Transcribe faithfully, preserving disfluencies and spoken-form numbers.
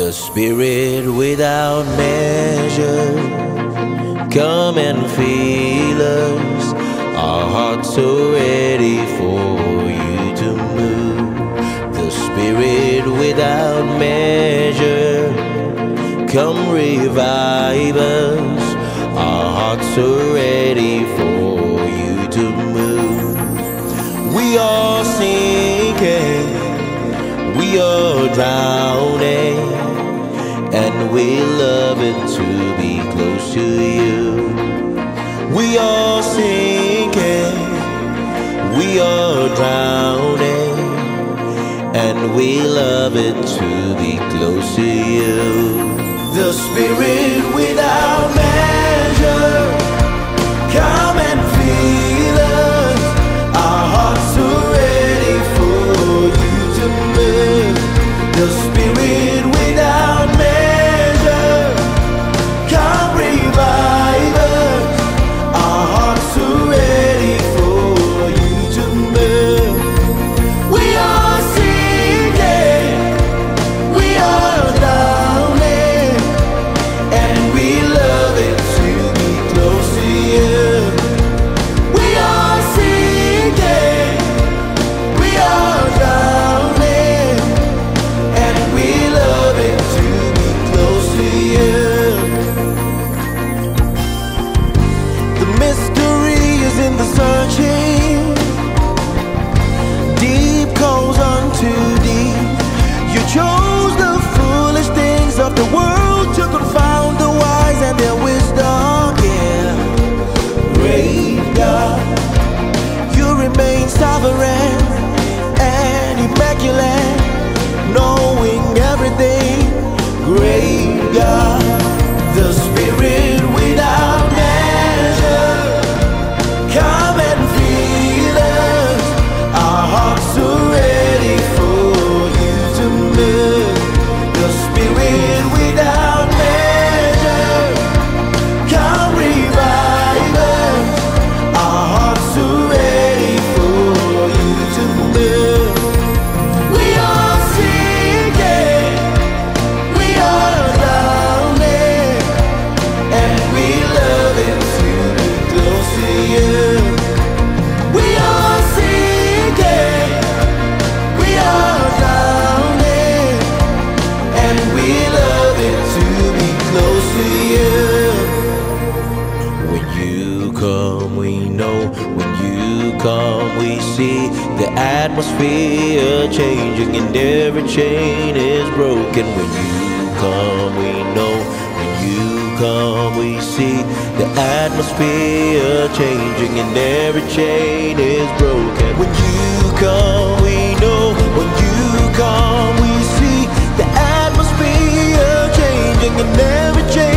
The Spirit without measure, come and feel us. Our hearts are ready for you to move. The Spirit without measure, come revive us. Our hearts are ready for you to move. We are sinking, we are drowning, and we love it to be close to you. We are sinking, we are drowning, and we love it to be close to you. The Spirit without measure, come and feel us. Our hearts are ready for you to move. The Spirit without measure, come revive us. Our hearts are ready for you to move. We are sinking, we are drowning, and we love it to be close to you. We are sinking, we are drowning, and we love it to be close to you. The mystery is in the searching. Deep calls unto deep. You chose the foolish things of the world to confound the wise and their wisdom. Yeah, great God, you remain sovereign and immaculate, knowing everything. Great God, the Spirit without measure, come and feel us. Our hearts are ready for you to move. The Spirit without measure, come revive us. Our hearts are ready for you to move. We are sinking, we are drowning, and we love it to be close to you. We are sinking, we are drowning, and we love it to be close to you. When you come, we know. When you come, we see the atmosphere changing and every chain is broken. When you come, we know. When you come, we see the atmosphere changing and every chain is broken. When you come, we know. When you come, we see the atmosphere changing and every chain